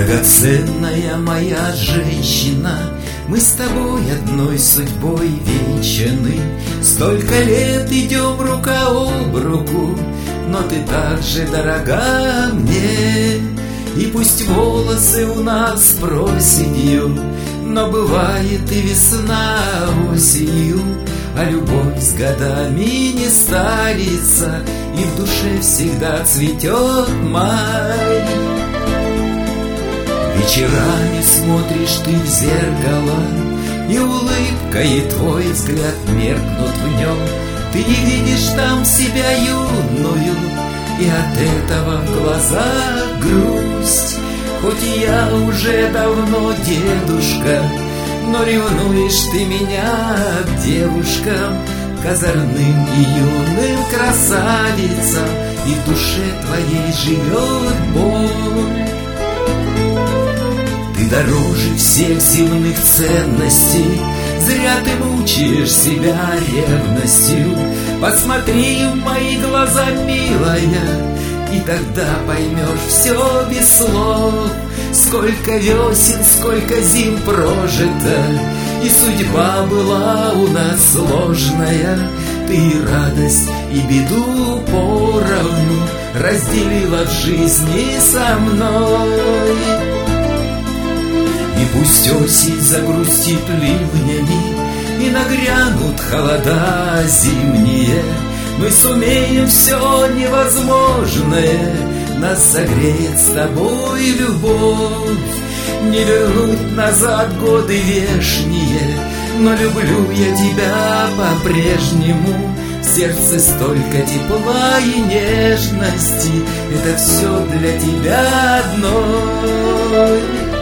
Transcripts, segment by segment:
Драгоценная моя женщина, мы с тобой одной судьбой венчаны. Столько лет идем рука об руку, но ты так же дорога мне. И пусть волосы у нас проседью, но бывает и весна осенью, а любовь с годами не старится, и в душе всегда цветет май. Вечерами смотришь ты в зеркало, и улыбкой твой взгляд меркнут в нем. Ты видишь там себя юную, и от этого в глазах грусть. Хоть и я уже давно дедушка, но ревнуешь ты меня к девушкам, к озорным и юным красавицам, и в душе твоей живет боль. Ты дороже всех земных ценностей, зря ты мучаешь себя ревностью. Посмотри в мои глаза, милая, и тогда поймешь все без слов. Сколько весен, сколько зим прожито, и судьба была у нас сложная. Ты и радость, и беду поровну разделила в жизни со мной. И пусть осень загрустит ливнями, и нагрянут холода зимние, мы сумеем все невозможное, нас согреет с тобой любовь. Не вернуть назад годы вешние, но люблю я тебя по-прежнему. В сердце столько тепла и нежности, это все для тебя одной.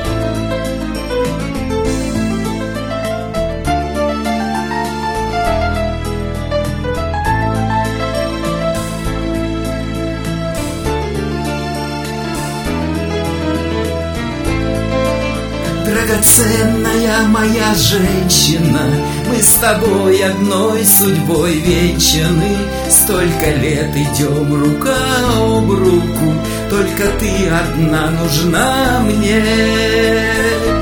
Драгоценная моя женщина, мы с тобой одной судьбой венчаны. Столько лет идем рука об руку, только ты одна нужна мне.